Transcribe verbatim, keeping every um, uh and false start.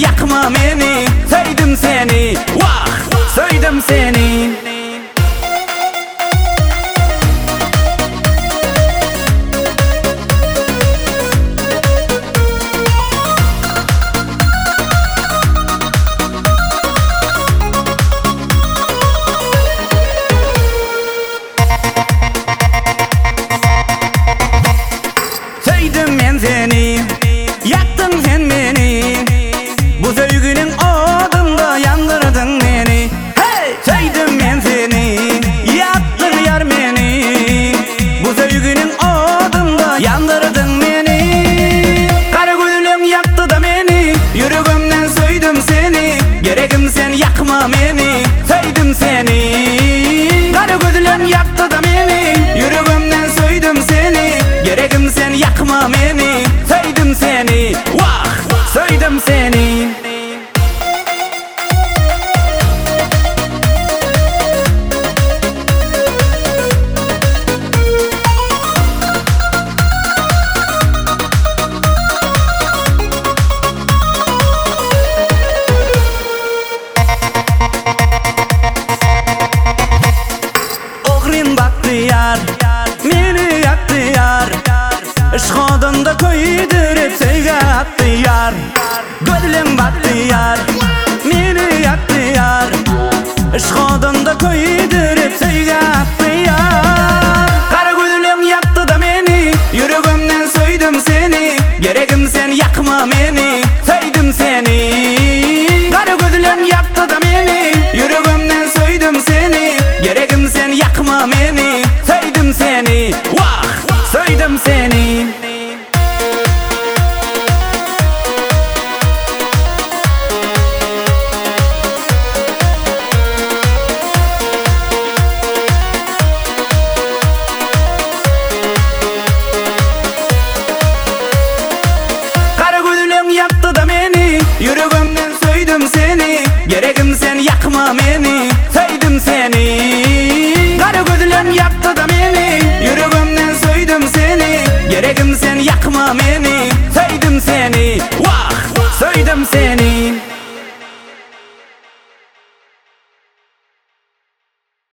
yakma beni. Sevdim seni, vah, sevdim seni. Sevdim ben seni, yaktın sen beni. Bu sevginin odunda yandırdın beni. Hey! Sevdim ben seni, yaktın yar beni. Bu sevginin odunda yandırdın beni. Kara gülüm yaktı da beni, yüreğimden söyledim seni. Gerekim sen yakma beni, sevdim seni. Kara gülüm yaktı da beni, yüreğimden söyledim seni. Gerekim sen yakma beni, sevdim seni, vah, sevdim seni. Ogrin baktı yar, meni yaktı yar. Işk odunda koydurup sevgi attı yar. Gönlüm baktı yar, meni yaktı yar. Işk odunda koydurup sevgi attı yar.